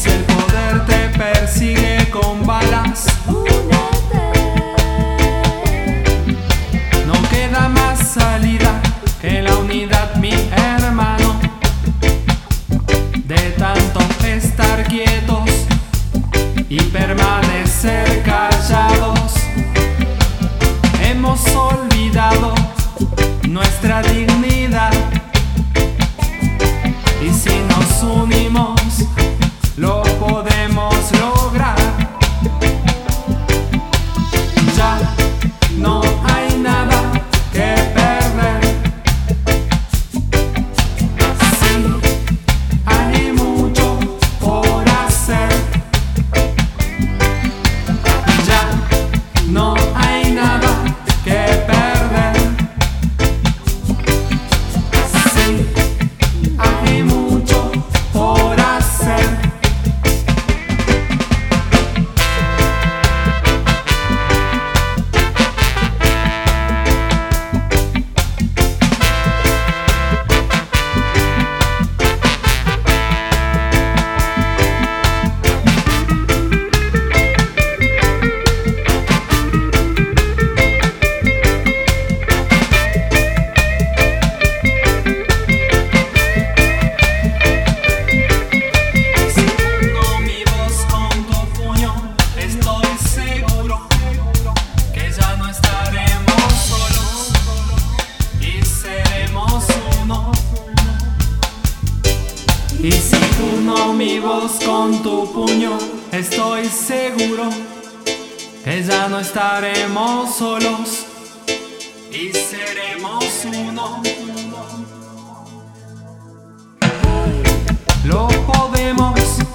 Si el poder te persigue con balas, no queda más salida que la unidad, mi hermano. De tanto estar quietos y permanecer callados, hemos olvidado nuestra dignidad. Y si nos unimos, lo podemos lograr. Ya no hay nada que perder. Sí, hay mucho por hacer. Ya no hay nada que perder. Sí, hay mucho por hacer. Y si uno mi voz con tu puño, estoy seguro que ya no estaremos solos y seremos uno. Lo podemos